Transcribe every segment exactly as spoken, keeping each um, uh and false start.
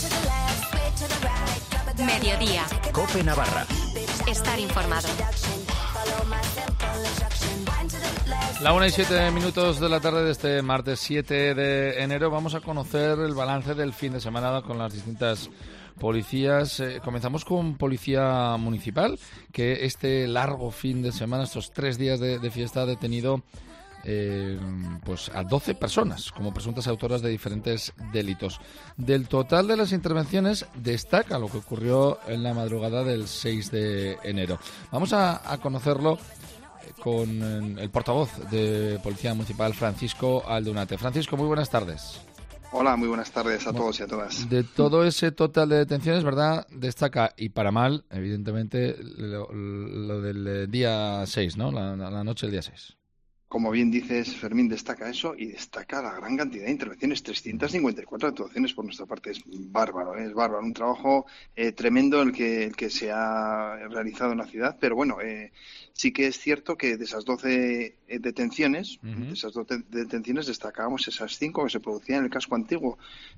Mediodía. COPE Navarra. Estar informado. La una y siete minutos de la tarde de este martes siete de enero vamos a conocer el balance del fin de semana con las distintas policías. Eh, comenzamos con Policía Municipal, que este largo fin de semana, estos tres días de, de fiesta, ha detenido eh, pues a doce personas como presuntas autoras de diferentes delitos. Del total de las intervenciones destaca lo que ocurrió en la madrugada del seis de enero. Vamos a, a conocerlo con el portavoz de Policía Municipal, Francisco Aldunate. Francisco, muy buenas tardes. Hola, muy buenas tardes a bueno, todos y a todas. De todo ese total de detenciones, ¿verdad? Destaca, y para mal, evidentemente, lo, lo del día seis, ¿no? La, la noche del día seis. Como bien dices, Fermín, destaca eso y destaca la gran cantidad de intervenciones, trescientas cincuenta y cuatro actuaciones por nuestra parte. Es bárbaro, ¿eh? es bárbaro, un trabajo eh, tremendo el que, el que se ha realizado en la ciudad, pero bueno, eh, sí que es cierto que de esas doce eh, detenciones, uh-huh. de esas doce detenciones destacábamos esas cinco que se producían en el casco antiguo.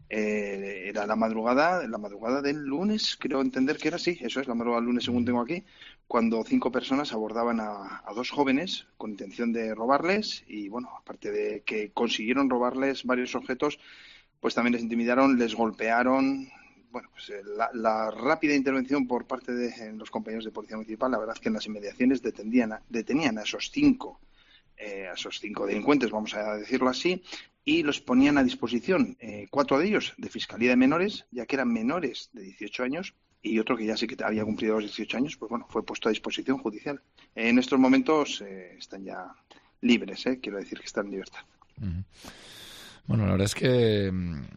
Eh, era la madrugada, la madrugada del lunes, creo entender que era así, eso es, la madrugada del lunes según tengo aquí, cuando cinco personas abordaban a, a dos jóvenes con intención de robarles y, bueno, aparte de que consiguieron robarles varios objetos, pues también les intimidaron, les golpearon. Bueno, pues la, la rápida intervención por parte de los compañeros de Policía Municipal, la verdad es que en las inmediaciones detenían a, detenían a esos cinco, eh, a esos cinco delincuentes, vamos a decirlo así, y los ponían a disposición, eh, cuatro de ellos de Fiscalía de Menores, ya que eran menores de dieciocho años, y otro que ya sí que había cumplido los dieciocho años, pues bueno, fue puesto a disposición judicial. En estos momentos eh, están ya libres, eh, quiero decir que están en libertad. Uh-huh. Bueno, la verdad es que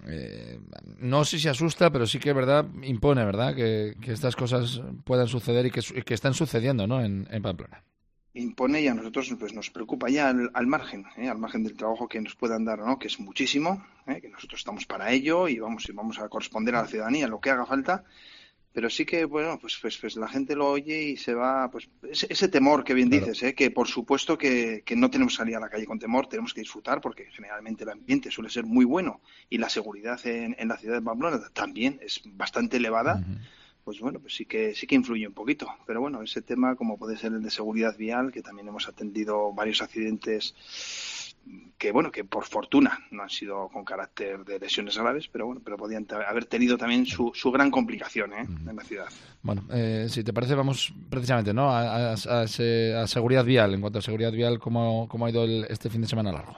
eh, no sé si asusta, pero sí que es verdad, impone, ¿verdad?, que, que estas cosas puedan suceder y que, y que están sucediendo, ¿no?, en, en Pamplona. Impone y a nosotros pues nos preocupa ya al, al margen, ¿eh? al margen del trabajo que nos puedan dar, ¿no?, que es muchísimo, ¿eh? que nosotros estamos para ello y vamos y vamos a corresponder a la ciudadanía lo que haga falta. Pero sí que, bueno, pues, pues, pues la gente lo oye y se va, pues ese, ese temor que bien claro. dices, ¿eh? que por supuesto que, que no tenemos que salir a la calle con temor, tenemos que disfrutar porque generalmente el ambiente suele ser muy bueno y la seguridad en, en la ciudad de Pamplona también es bastante elevada. Uh-huh. Pues bueno, pues sí que sí que influye un poquito. Pero bueno, ese tema como puede ser el de seguridad vial, que también hemos atendido varios accidentes que bueno, que por fortuna no han sido con carácter de lesiones graves, pero bueno, pero podían t- haber tenido también su, su gran complicación ¿eh? uh-huh. en la ciudad. Bueno, eh, si te parece, vamos precisamente, ¿no?, a, a, a, ese, a seguridad vial. En cuanto a seguridad vial, ¿cómo, cómo ha ido el, este fin de semana largo?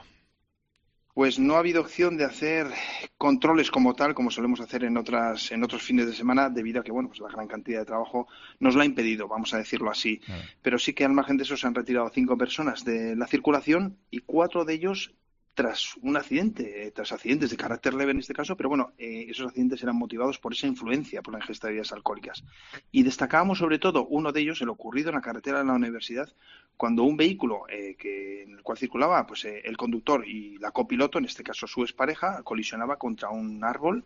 Pues no ha habido opción de hacer controles como tal, como solemos hacer en otras en otros fines de semana, debido a que bueno, pues la gran cantidad de trabajo nos lo ha impedido, vamos a decirlo así. Uh-huh. Pero sí que al margen de eso se han retirado cinco personas de la circulación y cuatro de ellos tras un accidente, eh, tras accidentes de carácter leve en este caso, pero bueno, eh, esos accidentes eran motivados por esa influencia, por la ingesta de bebidas alcohólicas. Y destacábamos sobre todo uno de ellos, el ocurrido en la carretera de la universidad, cuando un vehículo eh, que, en el cual circulaba pues eh, el conductor y la copiloto, en este caso su expareja, colisionaba contra un árbol.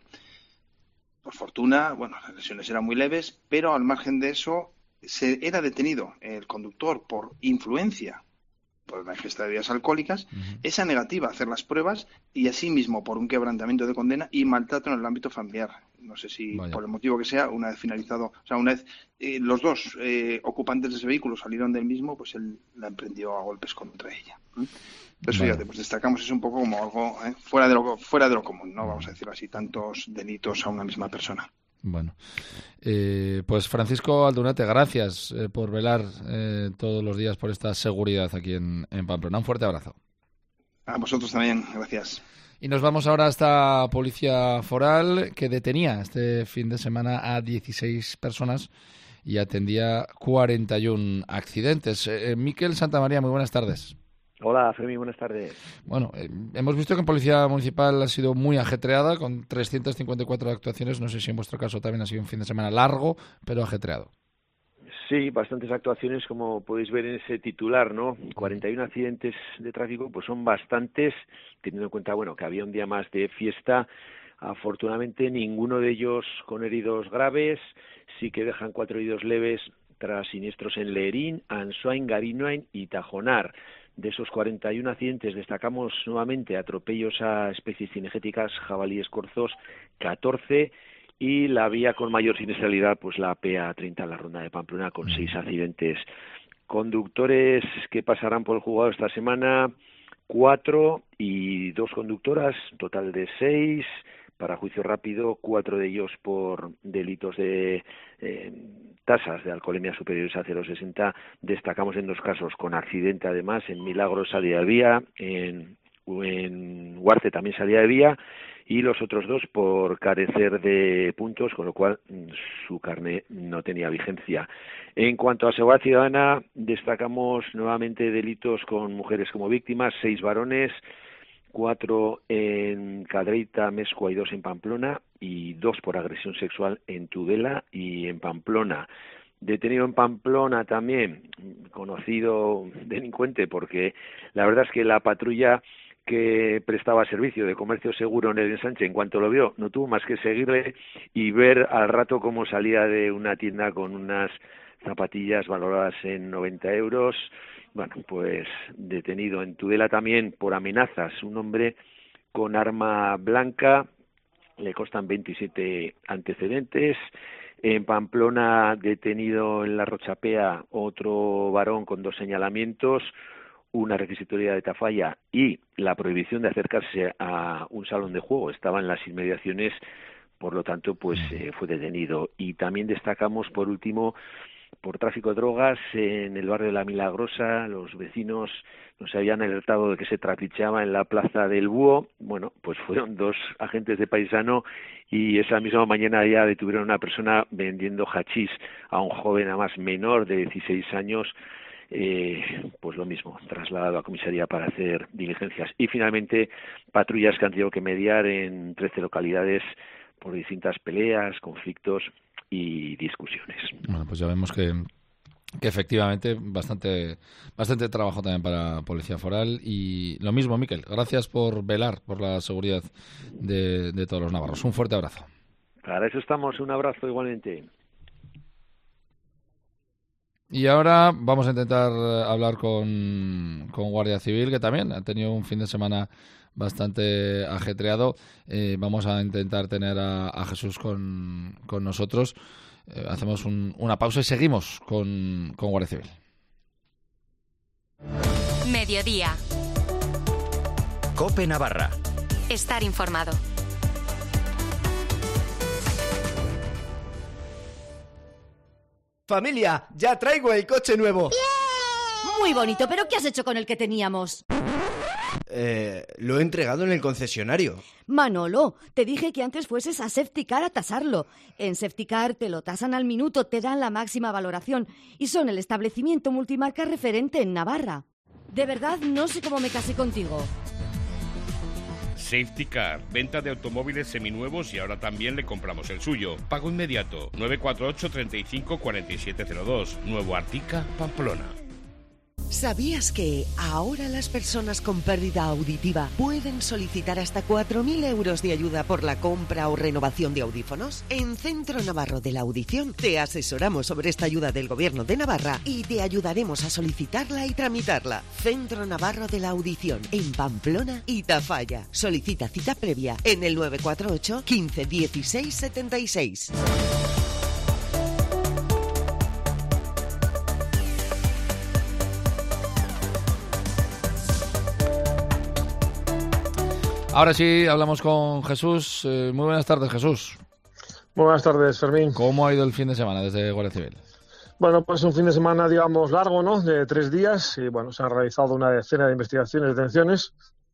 Por fortuna, bueno, las lesiones eran muy leves, pero al margen de eso, se era detenido el conductor por influencia por la ingesta de bebidas alcohólicas, uh-huh. esa negativa a hacer las pruebas y asimismo por un quebrantamiento de condena y maltrato en el ámbito familiar. No sé si Vaya. por el motivo que sea, una vez finalizado, o sea, una vez eh, los dos eh, ocupantes de ese vehículo salieron del mismo, pues él la emprendió a golpes contra ella. ¿Mm? Entonces, vale. fíjate, pues destacamos eso un poco como algo eh, fuera de lo fuera de lo común, ¿no? Vamos a decirlo así, tantos delitos a una misma persona. Bueno, eh, pues Francisco Aldunate, gracias eh, por velar eh, todos los días por esta seguridad aquí en, en Pamplona. Un fuerte abrazo. A vosotros también, gracias. Y nos vamos ahora hasta Policía Foral, que detenía este fin de semana a dieciséis personas y atendía cuarenta y uno accidentes. Eh, Miquel Santamaría, muy buenas tardes. Hola, Fermín, buenas tardes. Bueno, eh, hemos visto que en Policía Municipal ha sido muy ajetreada, con trescientas cincuenta y cuatro actuaciones. No sé si en vuestro caso también ha sido un fin de semana largo, pero ajetreado. Sí, bastantes actuaciones, como podéis ver en ese titular, ¿no? cuarenta y uno accidentes de tráfico, pues son bastantes, teniendo en cuenta, bueno, que había un día más de fiesta. Afortunadamente, ninguno de ellos con heridos graves, sí que dejan cuatro heridos leves tras siniestros en Lerín, Ansoain, Garinoain y Tajonar. De esos cuarenta y uno accidentes destacamos nuevamente atropellos a especies cinegéticas, jabalíes corzos, catorce, y la vía con mayor siniestralidad, pues la P A treinta, la ronda de Pamplona, con seis accidentes. Conductores que pasarán por el juzgado esta semana, cuatro, y dos conductoras, total de seis, para juicio rápido, cuatro de ellos por delitos de eh, tasas de alcoholemia superiores a cero coma sesenta. Destacamos en dos casos con accidente, además, en Milagros salida de vía, en, en Huarte también salida de vía, y los otros dos por carecer de puntos, con lo cual su carné no tenía vigencia. En cuanto a seguridad ciudadana, destacamos nuevamente delitos con mujeres como víctimas, seis varones, cuatro en Cadreita, Mescua y dos en Pamplona, y dos por agresión sexual en Tudela y en Pamplona. Detenido en Pamplona también, conocido delincuente, porque la verdad es que la patrulla que prestaba servicio de comercio seguro en el ensanche, en cuanto lo vio, no tuvo más que seguirle y ver al rato cómo salía de una tienda con unas zapatillas valoradas en noventa euros. Bueno, pues detenido en Tudela también por amenazas, un hombre con arma blanca, le constan veintisiete antecedentes. En Pamplona, detenido en la Rochapea, otro varón con dos señalamientos, una requisitoria de Tafalla y la prohibición de acercarse a un salón de juego. Estaba en las inmediaciones, por lo tanto, pues eh, fue detenido. Y también destacamos, por último, por tráfico de drogas en el barrio de La Milagrosa. Los vecinos nos habían alertado de que se trapicheaba en la plaza del Búho. Bueno, pues fueron dos agentes de paisano y esa misma mañana ya detuvieron a una persona vendiendo hachís a un joven además menor de dieciséis años. Eh, pues lo mismo, trasladado a comisaría para hacer diligencias. Y finalmente, patrullas que han tenido que mediar en trece localidades por distintas peleas, conflictos y discusiones. Bueno, pues ya vemos que, que efectivamente bastante bastante trabajo también para Policía Foral. Y lo mismo, Miquel, gracias por velar por la seguridad de, de todos los navarros. Un fuerte abrazo. Para eso estamos, un abrazo igualmente. Y ahora vamos a intentar hablar con, con Guardia Civil, que también ha tenido un fin de semana bastante ajetreado. Eh, vamos a intentar tener a, a Jesús con, con nosotros. Eh, hacemos un, una pausa y seguimos con, con Guardia Civil. Mediodía. COPE Navarra. Estar informado. Familia, ya traigo el coche nuevo. ¡Yeah! Muy bonito, pero ¿qué has hecho con el que teníamos? Eh, lo he entregado en el concesionario. Manolo, te dije que antes fueses a Safetycar a tasarlo. En Safetycar te lo tasan al minuto, te dan la máxima valoración y son el establecimiento multimarca referente en Navarra. De verdad, no sé cómo me casé contigo. Safetycar, venta de automóviles seminuevos y ahora también le compramos el suyo. Pago inmediato, nueve cuatro ocho, treinta y cinco, cuarenta y siete cero dos, Nuevo Artica, Pamplona. ¿Sabías que ahora las personas con pérdida auditiva pueden solicitar hasta cuatro mil euros de ayuda por la compra o renovación de audífonos? En Centro Navarro de la Audición te asesoramos sobre esta ayuda del Gobierno de Navarra y te ayudaremos a solicitarla y tramitarla. Centro Navarro de la Audición, en Pamplona y Tafalla. Solicita cita previa en el nueve cuatro ocho, quince, dieciséis, setenta y seis. Ahora sí, hablamos con Jesús. Eh, muy buenas tardes, Jesús. Muy buenas tardes, Fermín. ¿Cómo ha ido el fin de semana desde Guardia Civil? Bueno, pues un fin de semana, digamos, largo, ¿no? De tres días. Y bueno, se han realizado una decena de investigaciones y detenciones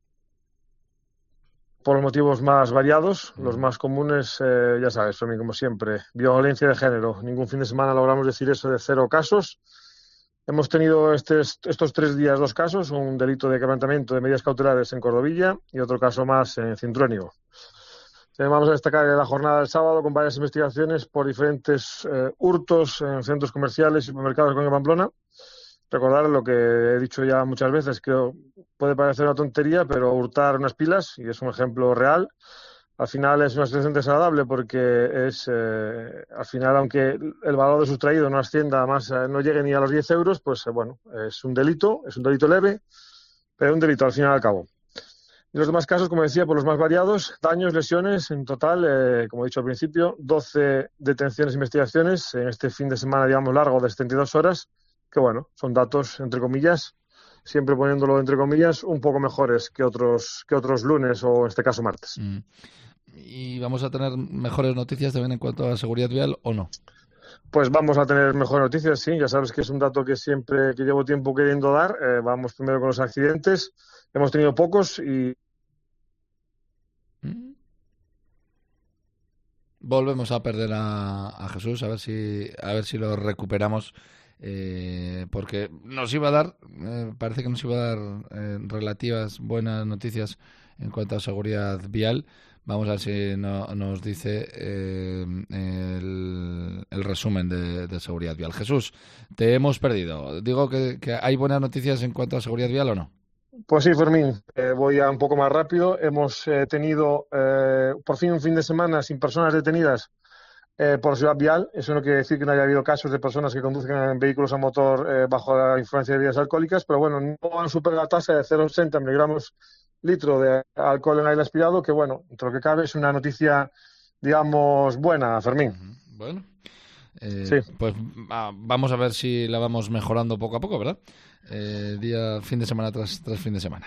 por los motivos más variados. Los más comunes, eh, ya sabes, Fermín, como siempre, violencia de género. Ningún fin de semana logramos decir eso de cero casos. Hemos tenido estes, estos tres días dos casos, un delito de quebrantamiento de medidas cautelares en Cordovilla y otro caso más en Cintruénigo. Eh, vamos a destacar la jornada del sábado con varias investigaciones por diferentes eh, hurtos en centros comerciales y supermercados con Pamplona. Recordar lo que he dicho ya muchas veces, que puede parecer una tontería, pero hurtar unas pilas, y es un ejemplo real, al final es una situación desagradable porque es, eh, al final, aunque el valor de sustraído no ascienda más, eh, no llegue ni a los diez euros, pues eh, bueno, es un delito, es un delito leve, pero un delito al fin y al cabo. Y los demás casos, como decía, por los más variados, daños, lesiones, en total, eh, como he dicho al principio, doce detenciones e investigaciones en este fin de semana, digamos, largo de setenta y dos horas, que bueno, son datos, entre comillas, siempre poniéndolo entre comillas, un poco mejores que otros, que otros lunes o en este caso martes. Mm. ¿Y vamos a tener mejores noticias también en cuanto a seguridad vial o no? Pues vamos a tener mejores noticias, sí. Ya sabes que es un dato que siempre, que llevo tiempo queriendo dar. Eh, vamos primero con los accidentes. Hemos tenido pocos y... Volvemos a perder a, a Jesús, a ver si a ver si lo recuperamos, eh, porque nos iba a dar, eh, parece que nos iba a dar eh, relativas buenas noticias en cuanto a seguridad vial. Vamos a ver si no, nos dice eh, el, el resumen de, de seguridad vial. Jesús, te hemos perdido. Digo que, que hay buenas noticias en cuanto a seguridad vial o no. Pues sí, Fermín, eh, voy a un poco más rápido. Hemos eh, tenido eh, por fin un fin de semana sin personas detenidas eh, por seguridad vial. Eso no quiere decir que no haya habido casos de personas que conducen vehículos a motor eh, bajo la influencia de bebidas alcohólicas, pero bueno, no han superado la tasa de cero coma sesenta miligramos litro de alcohol en aire aspirado, que bueno, entre lo que cabe es una noticia, digamos, buena, Fermín. Bueno, eh, sí. Pues ah, vamos a ver si la vamos mejorando poco a poco, ¿verdad? Eh, día, fin de semana tras, tras fin de semana.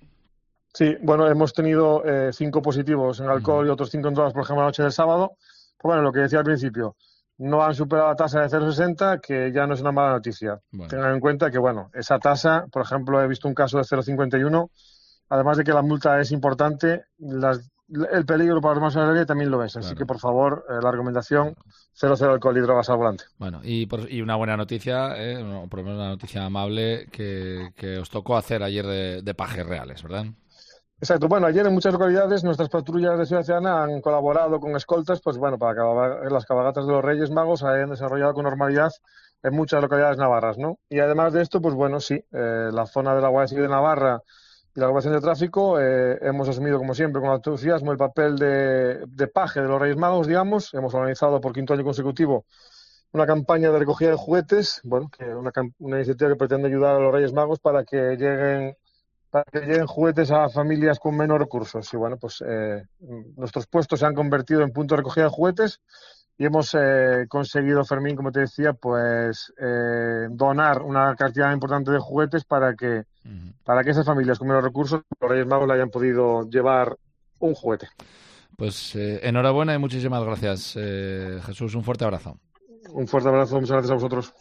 Sí, bueno, hemos tenido eh, cinco positivos en alcohol uh-huh. y otros cinco en drogas, por ejemplo, la noche del sábado. Pues bueno, lo que decía al principio, no han superado la tasa de cero coma sesenta, que ya no es una mala noticia. Bueno. Tengan en cuenta que, bueno, esa tasa, por ejemplo, he visto un caso de cero coma cincuenta y uno, además de que la multa es importante, las, el peligro para los más de la ley también lo es. Así claro. que, por favor, eh, la recomendación, cero cero alcohol y drogas al volante. Bueno, y, por, y una buena noticia, eh, no, por lo menos una noticia amable que, que os tocó hacer ayer de, de Pajes Reales, ¿verdad? Exacto. Bueno, ayer en muchas localidades nuestras patrullas de Ciudad Ciudadana han colaborado con escoltas, pues bueno, para que las cabalgatas de los Reyes Magos se hayan desarrollado con normalidad en muchas localidades navarras, ¿no? Y además de esto, pues bueno, sí, eh, la zona de la Guardia Civil de Navarra y la Agrupación de Tráfico eh, hemos asumido, como siempre, con entusiasmo el papel de, de paje de los Reyes Magos, digamos. Hemos organizado por quinto año consecutivo una campaña de recogida de juguetes, bueno, que una, una iniciativa que pretende ayudar a los Reyes Magos para que lleguen para que lleguen juguetes a familias con menos recursos. Y bueno, pues eh, nuestros puestos se han convertido en punto de recogida de juguetes y hemos eh, conseguido, Fermín, como te decía, pues eh, donar una cantidad importante de juguetes para que uh-huh. para que esas familias con menos recursos, los Reyes Magos, le hayan podido llevar un juguete. Pues eh, enhorabuena y muchísimas gracias, eh, Jesús. Un fuerte abrazo. Un fuerte abrazo, muchas gracias a vosotros.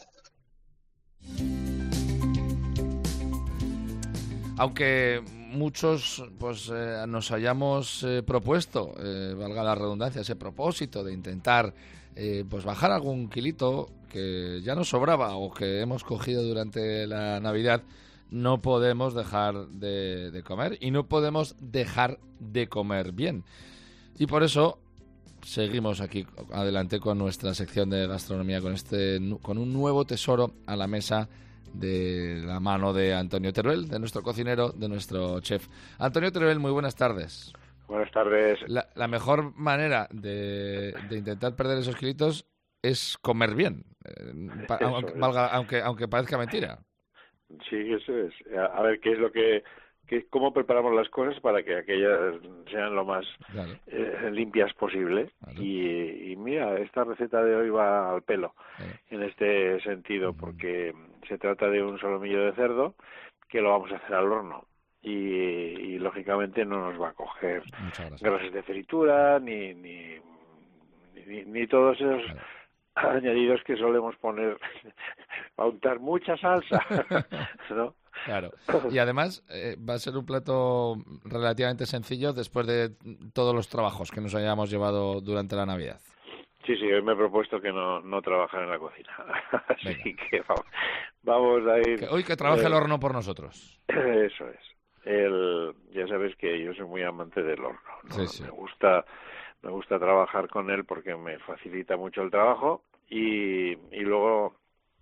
Aunque muchos pues eh, nos hayamos eh, propuesto, eh, valga la redundancia, ese propósito de intentar eh, pues bajar algún kilito que ya nos sobraba o que hemos cogido durante la Navidad, no podemos dejar de, de comer y no podemos dejar de comer bien. Y por eso seguimos aquí adelante con nuestra sección de gastronomía, con este con un nuevo tesoro a la mesa de la mano de Antonio Teruel, de nuestro cocinero, de nuestro chef. Antonio Teruel, muy buenas tardes. Buenas tardes. La, la mejor manera de, de intentar perder esos kilitos es comer bien, eh, pa, aunque, valga, aunque, aunque parezca mentira. Sí, eso es. A ver, ¿qué es lo que, que cómo preparamos las cosas para que aquellas sean lo más claro. eh, limpias posible? Claro. Y, y mira, esta receta de hoy va al pelo claro. en este sentido, porque se trata de un solomillo de cerdo que lo vamos a hacer al horno y, y lógicamente no nos va a coger grasas de fritura ni ni, ni, ni todos esos claro. añadidos que solemos poner a untar mucha salsa, ¿no? Claro. Y además eh, va a ser un plato relativamente sencillo después de todos los trabajos que nos hayamos llevado durante la Navidad. Sí, sí, hoy me he propuesto que no, no trabajar en la cocina. Así Venga. que vamos, vamos a ir... Que hoy que trabaje eh, el horno por nosotros. Eso es. El, ya sabes que yo soy muy amante del horno, ¿no? Sí, sí. Me gusta, me gusta trabajar con él porque me facilita mucho el trabajo y, y luego,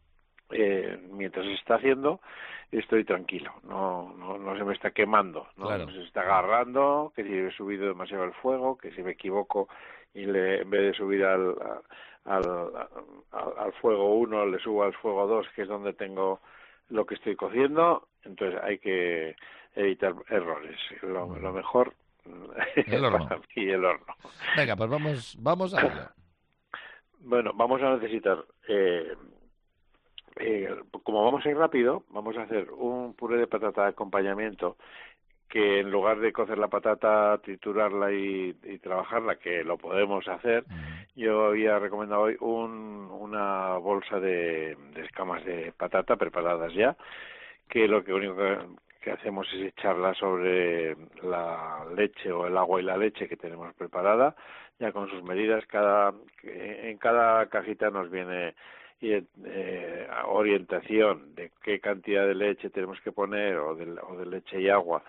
eh, mientras se está haciendo, estoy tranquilo. No, no, no se me está quemando, ¿no? Claro. No se está agarrando, que si he subido demasiado el fuego, que si me equivoco y le, en vez de subir al, al, al, al fuego uno le subo al fuego dos, que es donde tengo lo que estoy cociendo, entonces hay que evitar errores. Lo, lo mejor el horno. para mí el horno. Venga, pues vamos, vamos a ello. Bueno, vamos a necesitar, eh, eh, como vamos a ir rápido, vamos a hacer un puré de patata de acompañamiento, que en lugar de cocer la patata, triturarla y, y trabajarla, que lo podemos hacer, uh-huh. yo había recomendado hoy un, una bolsa de, de escamas de patata preparadas ya, que lo que único que, que hacemos es echarla sobre la leche o el agua y la leche que tenemos preparada, ya con sus medidas. Cada en cada cajita nos viene eh, orientación de qué cantidad de leche tenemos que poner o de, o de leche y agua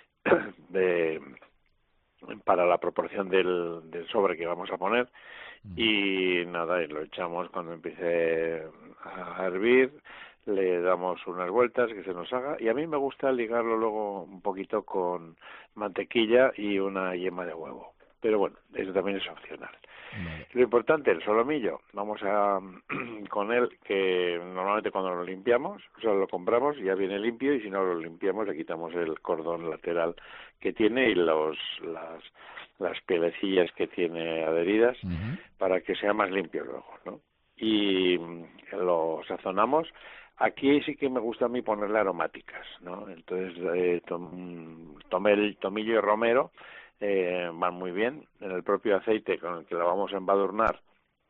de para la proporción del, del sobre que vamos a poner. Y nada, y lo echamos cuando empiece a hervir, le damos unas vueltas que se nos haga, y a mí me gusta ligarlo luego un poquito con mantequilla y una yema de huevo, pero bueno, eso también es opcional. Vale. Lo importante, el solomillo, vamos a con él, que normalmente cuando lo limpiamos, o sea, lo compramos, ya viene limpio, y si no lo limpiamos, le quitamos el cordón lateral que tiene y los las las pielecillas que tiene adheridas, uh-huh. para que sea más limpio luego, ¿no? Y lo sazonamos. Aquí sí que me gusta a mí ponerle aromáticas, ¿no? Entonces, eh, tom, tomel, tomillo y romero eh, van muy bien. En el propio aceite con el que lo vamos a embadurnar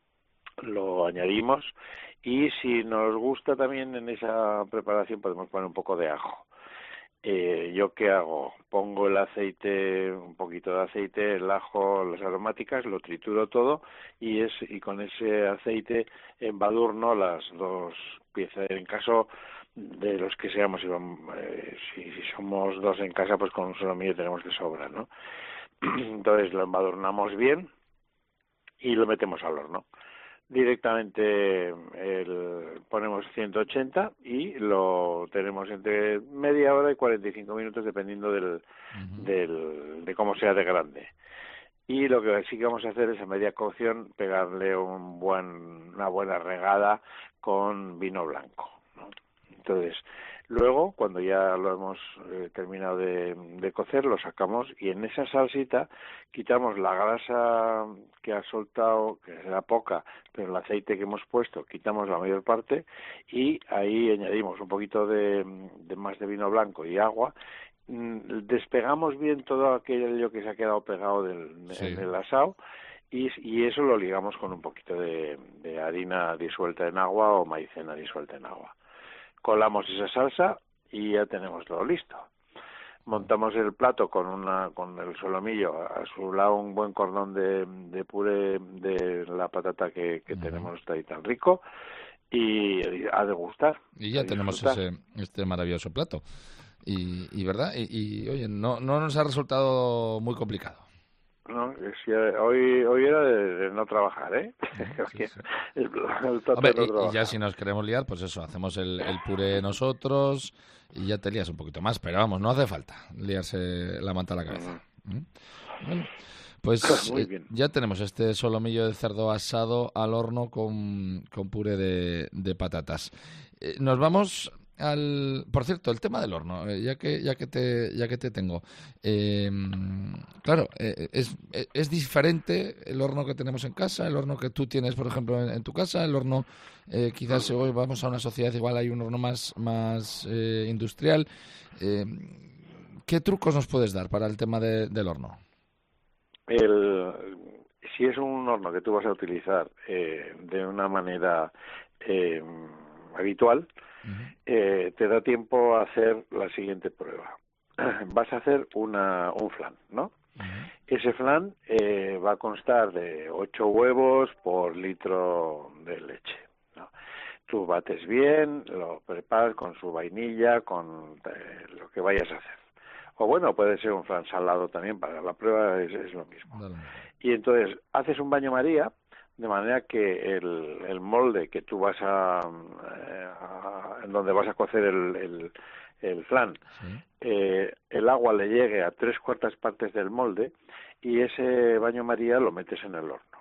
lo añadimos, y si nos gusta también en esa preparación podemos poner un poco de ajo. Eh, ¿Yo qué hago? Pongo el aceite, un poquito de aceite, el ajo, las aromáticas, lo trituro todo, y es y con ese aceite embadurno las dos piezas. En caso de los que seamos, si, vamos, eh, si, si somos dos en casa, pues con un solomillo tenemos de sobra, ¿no? Entonces lo embadurnamos bien y lo metemos al horno. Directamente el, ponemos ciento ochenta y lo tenemos entre media hora y cuarenta y cinco minutos, dependiendo del, uh-huh. del de cómo sea de grande. Y lo que sí que vamos a hacer es, a media cocción, pegarle un buen una buena regada con vino blanco, ¿no? Entonces, luego, cuando ya lo hemos eh, terminado de, de cocer, lo sacamos, y en esa salsita quitamos la grasa que ha soltado, que será poca, pero el aceite que hemos puesto, quitamos la mayor parte, y ahí añadimos un poquito de, de más de vino blanco y agua. Despegamos bien todo aquello que se ha quedado pegado del, sí. del asado, y, y eso lo ligamos con un poquito de, de harina disuelta en agua o maicena disuelta en agua. Colamos esa salsa y ya tenemos todo listo. Montamos el plato con una con el solomillo, a su lado un buen cordón de, de puré de la patata que, que uh-huh. tenemos ahí tan rico, y a degustar. Y ya tenemos ese este maravilloso plato. Y, y verdad, y, y oye, no no nos ha resultado muy complicado. No, si hoy hoy era de, de no trabajar, ¿eh? Sí, sí. el, el Hombre, no y, y ya si nos queremos liar, pues eso, hacemos el, el puré nosotros y ya te lías un poquito más, pero vamos, no hace falta liarse la manta a la cabeza. Uh-huh. Bueno, pues eh, ya tenemos este solomillo de cerdo asado al horno con, con puré de, de patatas. Eh, nos vamos al, por cierto, el tema del horno, eh, ya que ya que te ya que te tengo, eh, claro, eh, es es diferente el horno que tenemos en casa, el horno que tú tienes, por ejemplo, en, en tu casa, el horno eh, quizás hoy vamos a una sociedad, igual hay un horno más más eh, industrial. Eh, ¿Qué trucos nos puedes dar para el tema de, del horno? El, si es un horno que tú vas a utilizar eh, de una manera eh, habitual, uh-huh. eh, te da tiempo a hacer la siguiente prueba. Vas a hacer una un flan, ¿no? Uh-huh. Ese flan eh, va a constar de ocho huevos por litro de leche, ¿no? Tú bates bien, lo preparas con su vainilla, con eh, lo que vayas a hacer. O bueno, puede ser un flan salado también, para la prueba es, es lo mismo. Dale. Y entonces haces un baño María, de manera que el, el molde que tú vas a, a en donde vas a cocer el, el, el flan, sí. eh, el agua le llegue a tres cuartas partes del molde, y ese baño María lo metes en el horno.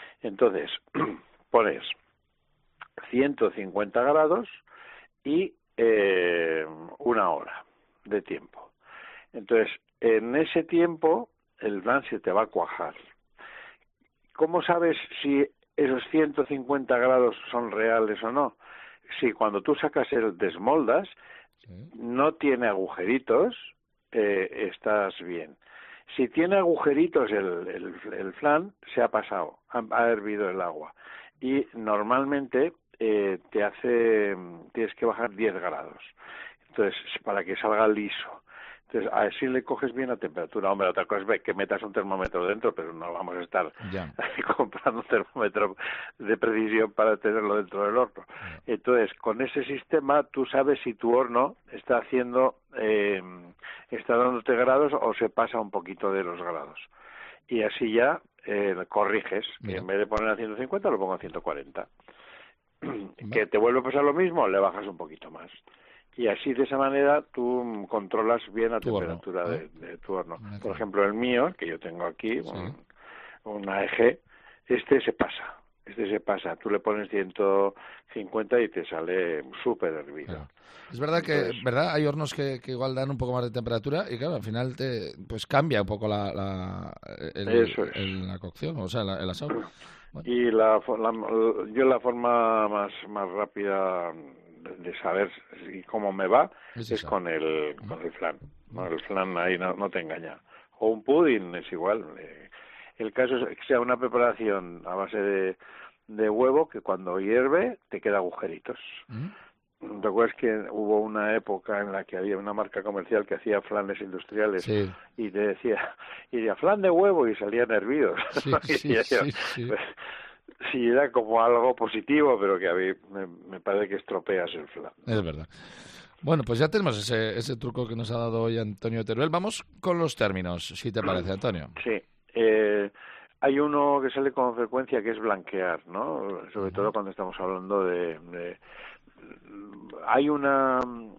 Entonces pones ciento cincuenta grados y eh, una hora de tiempo. Entonces, en ese tiempo el flan se te va a cuajar. ¿Cómo sabes si esos ciento cincuenta grados son reales o no? Si cuando tú sacas el desmoldas, sí, no tiene agujeritos, eh, estás bien. Si tiene agujeritos el, el, el flan, se ha pasado, ha, ha hervido el agua. Y normalmente eh, te hace, tienes que bajar diez grados. Entonces, para que salga liso. Entonces, así le coges bien la temperatura. Hombre, otra cosa es que metas un termómetro dentro, pero no vamos a estar ya comprando un termómetro de precisión para tenerlo dentro del horno. Ya. Entonces, con ese sistema, tú sabes si tu horno está haciendo, eh, está dándote grados o se pasa un poquito de los grados. Y así ya eh, corriges. Que en vez de poner a ciento cincuenta, lo pongo a ciento cuarenta. Que te vuelve a pasar lo mismo, le bajas un poquito más. Y así, de esa manera, tú controlas bien la tu temperatura horno, ¿eh? de, de tu horno. Okay. Por ejemplo, el mío, que yo tengo aquí, sí, un, un A E G, este se pasa. Este se pasa. Tú le pones ciento cincuenta y te sale súper hervido. Claro. Es verdad que Entonces, verdad hay hornos que, que igual dan un poco más de temperatura y, claro, al final te pues cambia un poco la, la, el, eso es. el, la cocción, o sea, la, el asado. Bueno. Y la, la, yo la forma más, más rápida de saber si cómo me va es, es con el con el flan, ¿no? El flan ahí no, no te engaña. O un pudding es igual. Eh, el caso es que sea una preparación a base de, de huevo que cuando hierve te queda agujeritos. ¿Mm? ¿Recuerdas que hubo una época en la que había una marca comercial que hacía flanes industriales? Sí. Y te decía, y decía flan de huevo y salían hervidos? Sí, sí, sí, yo, sí. Pues, sí, era como algo positivo, pero que a mí me, me parece que estropeas el flan, ¿no? Es verdad. Bueno, pues ya tenemos ese, ese truco que nos ha dado hoy Antonio Teruel. Vamos con los términos, si te parece, Antonio. Sí. Eh, hay uno que sale con frecuencia que es blanquear, ¿no? Sobre uh-huh. todo cuando estamos hablando de... de hay una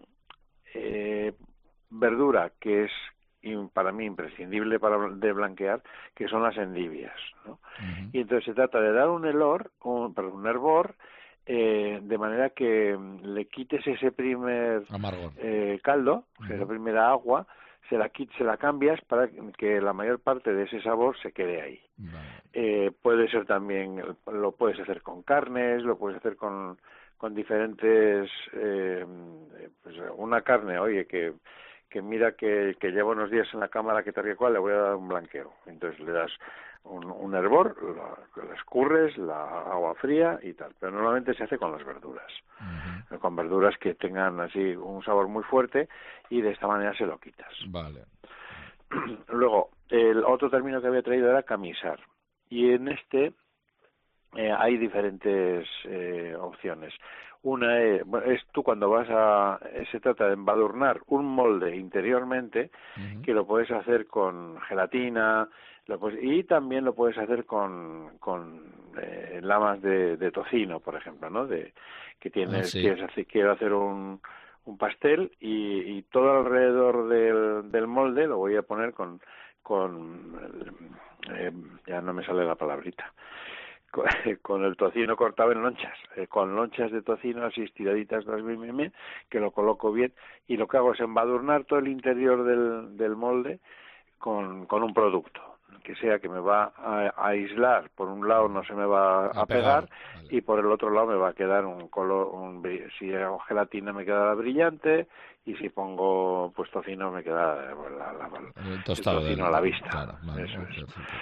eh, verdura que es para mí imprescindible para de blanquear, que son las endivias, ¿no? Uh-huh. Y entonces se trata de dar un helor, un, perdón, un hervor, eh, de manera que le quites ese primer eh, caldo, uh-huh. esa primera agua, se la se la cambias para que la mayor parte de ese sabor se quede ahí. Uh-huh. Eh, puede ser también, lo puedes hacer con carnes, lo puedes hacer con con diferentes, eh, pues una carne, oye, que que mira que, que lleva unos días en la cámara que tal que cual, le voy a dar un blanqueo. Entonces le das un, un hervor, la, la escurres, la agua fría y tal. Pero normalmente se hace con las verduras. Uh-huh. Con verduras que tengan así un sabor muy fuerte y de esta manera se lo quitas. Vale. Luego, el otro término que había traído era camisar. Y en este eh, hay diferentes eh, opciones. Una es, es tú cuando vas a... Se trata de embadurnar un molde interiormente, uh-huh. que lo puedes hacer con gelatina, lo puedes, y también lo puedes hacer con, con eh, lamas de, de tocino, por ejemplo, ¿no? De que tienes, ah, sí. quieres hacer, quiero hacer un, un pastel y, y todo alrededor del, del molde lo voy a poner con... con eh, ya no me sale la palabrita. Con el tocino cortado en lonchas, eh, con lonchas de tocino así estiraditas, que lo coloco bien, y lo que hago es embadurnar todo el interior del, del molde con, con un producto, que sea que me va a, a aislar, por un lado no se me va a, a pegar, vale. Y por el otro lado me va a quedar un color, un, si hago gelatina me queda brillante, y si pongo pues tocino me queda la, la, la, el tostado, el tocino del, a la vista. Claro, vale, eso es.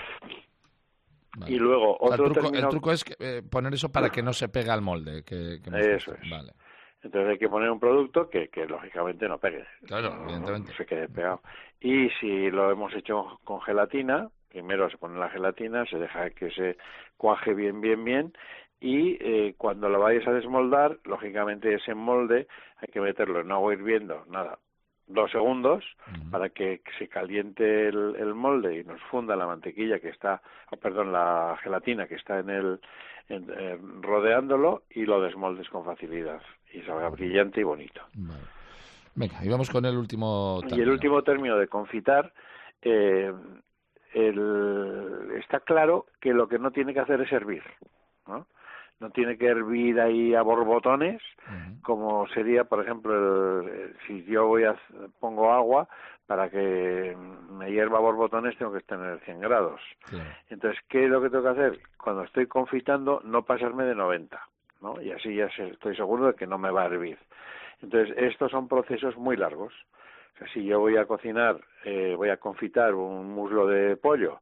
Vale. Y luego otro o sea, el, truco, término... el truco es que, eh, poner eso para que no se pegue al molde. Que, que eso es. Vale. Entonces hay que poner un producto que, que lógicamente no pegue. Claro, no, evidentemente. No se quede pegado. Y si lo hemos hecho con gelatina, primero se pone la gelatina, se deja que se cuaje bien, bien, bien. Y eh, cuando lo vayas a desmoldar, lógicamente ese molde hay que meterlo en agua hirviendo, nada, dos segundos, uh-huh. para que se caliente el, el molde y nos funda la mantequilla que está, oh, perdón, la gelatina que está en el, en, en, rodeándolo, y lo desmoldes con facilidad y salga brillante y bonito. Vale. Venga, y vamos con el último término. Y el último término de confitar, eh, el, está claro que lo que no tiene que hacer es hervir, ¿no? no tiene que hervir ahí a borbotones, uh-huh. como sería, por ejemplo, el, el, si yo voy a pongo agua, para que me hierva a borbotones tengo que tener cien grados. Claro. Entonces, ¿qué es lo que tengo que hacer? Cuando estoy confitando, no pasarme de noventa, ¿no? Y así ya estoy seguro de que no me va a hervir. Entonces, estos son procesos muy largos. O sea, si yo voy a cocinar, eh, voy a confitar un muslo de pollo,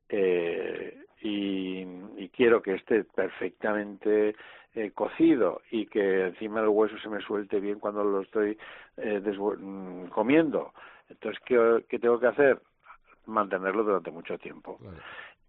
eh, y, y quiero que esté perfectamente eh, cocido y que encima el hueso se me suelte bien cuando lo estoy eh, desbu- comiendo, entonces, ¿qué, ¿qué tengo que hacer? Mantenerlo durante mucho tiempo. Claro.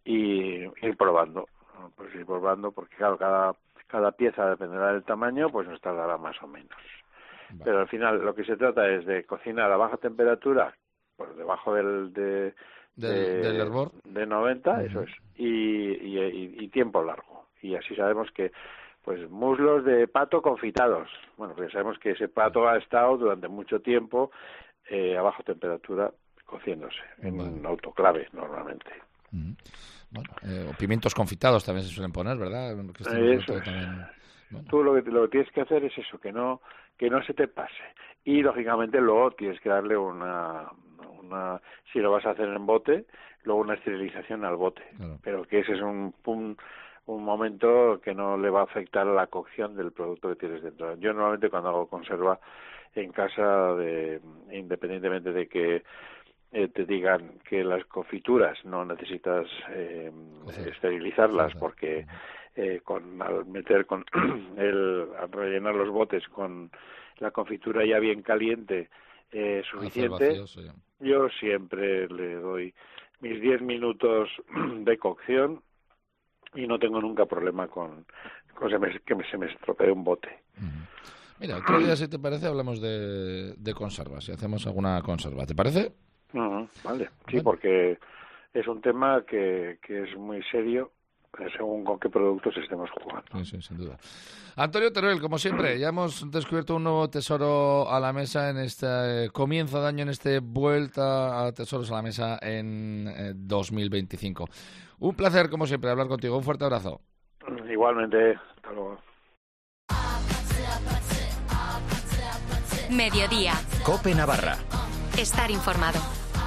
Y ir probando, pues ir probando, porque claro, cada, cada pieza dependerá del tamaño, pues nos tardará más o menos. Vale. Pero al final lo que se trata es de cocinar a baja temperatura, por debajo del de, del, de, del hervor de noventa, uh-huh. eso es, y, y, y, y tiempo largo. Y así sabemos que pues muslos de pato confitados. Bueno, pues sabemos que ese pato ha estado durante mucho tiempo eh, a baja temperatura cociéndose, en vale. un autoclave normalmente. Uh-huh. Bueno, eh, o pimientos confitados también se suelen poner, ¿verdad? Que eso es. También... Bueno. Tú lo que, lo que tienes que hacer es eso, que no que no se te pase. Y, lógicamente, luego tienes que darle una, una si lo vas a hacer en bote, luego una esterilización al bote. Claro. Pero que ese es un, un, un momento que no le va a afectar a la cocción del producto que tienes dentro. Yo, normalmente, cuando hago conserva en casa, de, independientemente de que eh, te digan que las confituras no necesitas eh, sí. esterilizarlas, sí, sí. porque... Eh, con al meter con el al rellenar los botes con la confitura ya bien caliente eh, suficiente, vacío, sí. yo siempre le doy mis diez minutos de cocción y no tengo nunca problema con, con se me, que me, se me estropee un bote. Uh-huh. Mira, otro día, si te parece, hablamos de, de conservas, si hacemos alguna conserva, ¿te parece? Uh-huh, vale, sí, bueno. Porque es un tema que, que es muy serio según con qué productos estemos jugando. Sí, sí, sin duda. Antonio Teruel, como siempre, ya hemos descubierto un nuevo tesoro a la mesa en este comienzo de año, en este vuelta a tesoros a la mesa en eh, dos mil veinticinco. Un placer, como siempre, hablar contigo. Un fuerte abrazo. Igualmente. Hasta luego. Mediodía. COPE Navarra. Estar informado.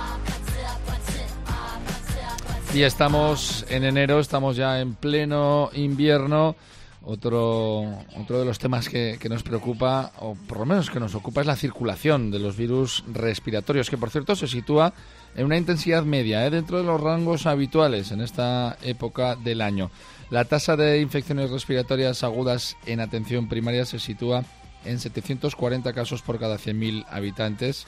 Y estamos en enero, estamos ya en pleno invierno. Otro, otro de los temas que, que nos preocupa, o por lo menos que nos ocupa, es la circulación de los virus respiratorios, que por cierto se sitúa en una intensidad media, ¿eh? dentro de los rangos habituales en esta época del año. La tasa de infecciones respiratorias agudas en atención primaria se sitúa en setecientos cuarenta casos por cada cien mil habitantes.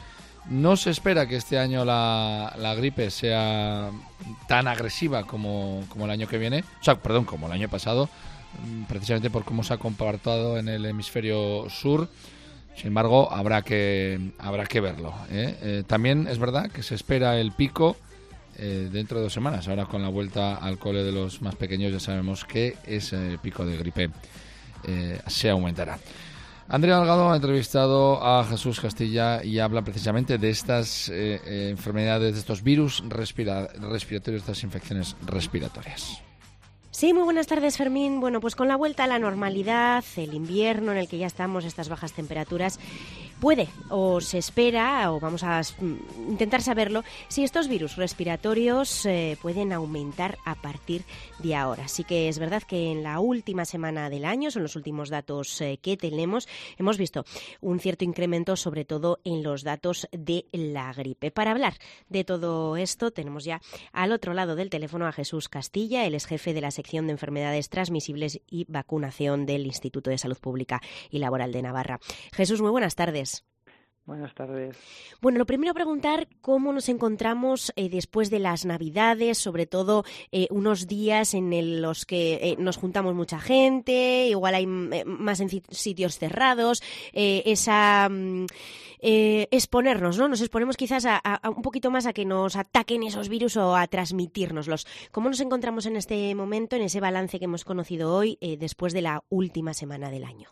No se espera que este año la, la gripe sea tan agresiva como, como el año que viene, o sea, perdón, como el año pasado, precisamente por cómo se ha comportado en el hemisferio sur. Sin embargo, habrá que habrá que verlo, ¿eh? Eh, también es verdad que se espera el pico eh, dentro de dos semanas. Ahora, con la vuelta al cole de los más pequeños, ya sabemos que ese pico de gripe eh, se aumentará. Andrea Delgado ha entrevistado a Jesús Castilla y habla precisamente de estas eh, eh, enfermedades, de estos virus respira- respiratorios, de estas infecciones respiratorias. Sí, muy buenas tardes, Fermín. Bueno, pues con la vuelta a la normalidad, el invierno en el que ya estamos, estas bajas temperaturas, puede o se espera, o vamos a intentar saberlo, si estos virus respiratorios eh, pueden aumentar a partir de ahora. Sí que es verdad que en la última semana del año, son los últimos datos eh, que tenemos, hemos visto un cierto incremento, sobre todo en los datos de la gripe. Para hablar de todo esto, tenemos ya al otro lado del teléfono a Jesús Castilla, él es jefe de la sección de enfermedades transmisibles y vacunación del Instituto de Salud Pública y Laboral de Navarra. Jesús, muy buenas tardes. Buenas tardes. Bueno, lo primero, preguntar cómo nos encontramos eh, después de las Navidades, sobre todo eh, unos días en el, los que eh, nos juntamos mucha gente, igual hay eh, más en sitios cerrados, eh, esa mm, eh, exponernos, ¿no? Nos exponemos quizás a, a, a un poquito más a que nos ataquen esos virus o a transmitírnoslos. ¿Cómo nos encontramos en este momento, en ese balance que hemos conocido hoy, eh, después de la última semana del año?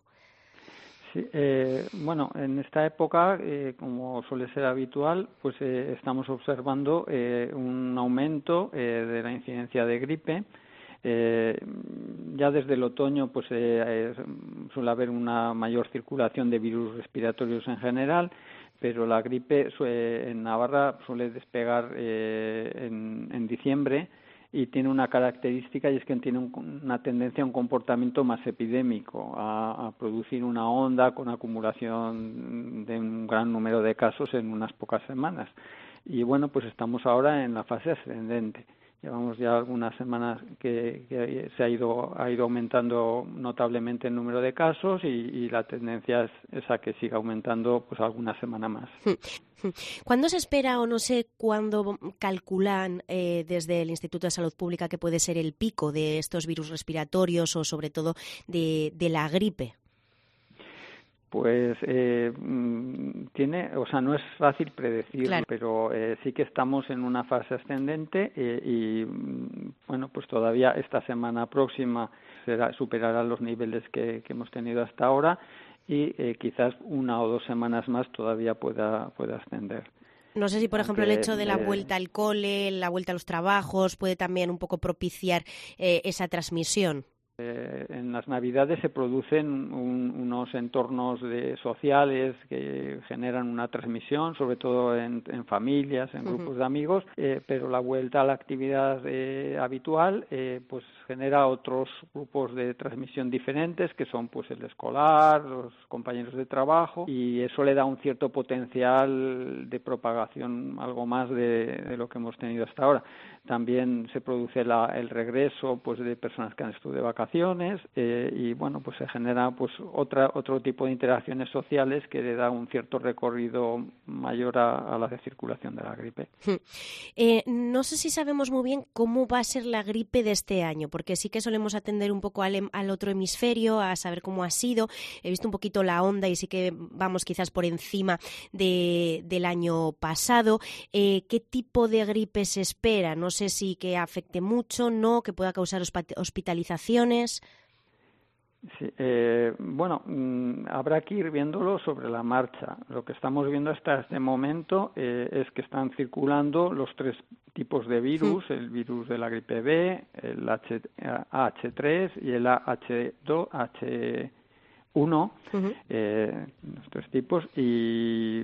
Sí, eh, bueno, en esta época, eh, como suele ser habitual, pues eh, estamos observando eh, un aumento eh, de la incidencia de gripe. Eh, ya desde el otoño pues eh, suele haber una mayor circulación de virus respiratorios en general, pero la gripe suele, en Navarra suele despegar eh, en, en diciembre y tiene una característica, y es que tiene un, una tendencia a un comportamiento más epidémico, a, a producir una onda con acumulación de un gran número de casos en unas pocas semanas. Y bueno, pues estamos ahora en la fase ascendente. Llevamos ya algunas semanas que, que se ha ido ha ido aumentando notablemente el número de casos y, y la tendencia es, es a que siga aumentando pues alguna semana más. ¿Cuándo se espera, o no sé cuándo calculan eh, desde el Instituto de Salud Pública que puede ser el pico de estos virus respiratorios o sobre todo de, de la gripe? Pues eh, tiene, o sea, no es fácil predecir, claro, pero eh, sí que estamos en una fase ascendente eh, y, bueno, pues todavía esta semana próxima será, superará los niveles que, que hemos tenido hasta ahora y eh, quizás una o dos semanas más todavía pueda, pueda ascender. No sé si, por ejemplo, el hecho de la vuelta al cole, la vuelta a los trabajos, puede también un poco propiciar eh, esa transmisión. Eh, en las Navidades se producen un, unos entornos de, sociales que generan una transmisión, sobre todo en, en familias, en uh-huh. grupos de amigos, eh, pero la vuelta a la actividad eh, habitual eh, pues genera otros grupos de transmisión diferentes, que son pues el escolar, los compañeros de trabajo, y eso le da un cierto potencial de propagación, algo más de, de lo que hemos tenido hasta ahora. También se produce la, el regreso pues de personas que han estado de vacaciones eh, y bueno, pues se genera pues otra otro tipo de interacciones sociales que le da un cierto recorrido mayor a, a la de circulación de la gripe. Eh, no sé si sabemos muy bien cómo va a ser la gripe de este año, porque sí que solemos atender un poco al, al otro hemisferio, a saber cómo ha sido. He visto un poquito la onda y sí que vamos quizás por encima de, del año pasado. Eh, ¿Qué tipo de gripe se espera? No No sé si que afecte mucho, no, que pueda causar hospitalizaciones. Sí, eh, bueno, mmm, habrá que ir viéndolo sobre la marcha. Lo que estamos viendo hasta este momento eh, es que están circulando los tres tipos de virus, sí. El virus de la gripe B, el H, A H tres y el A H dos, H uno, uh-huh. eh, los tres tipos, y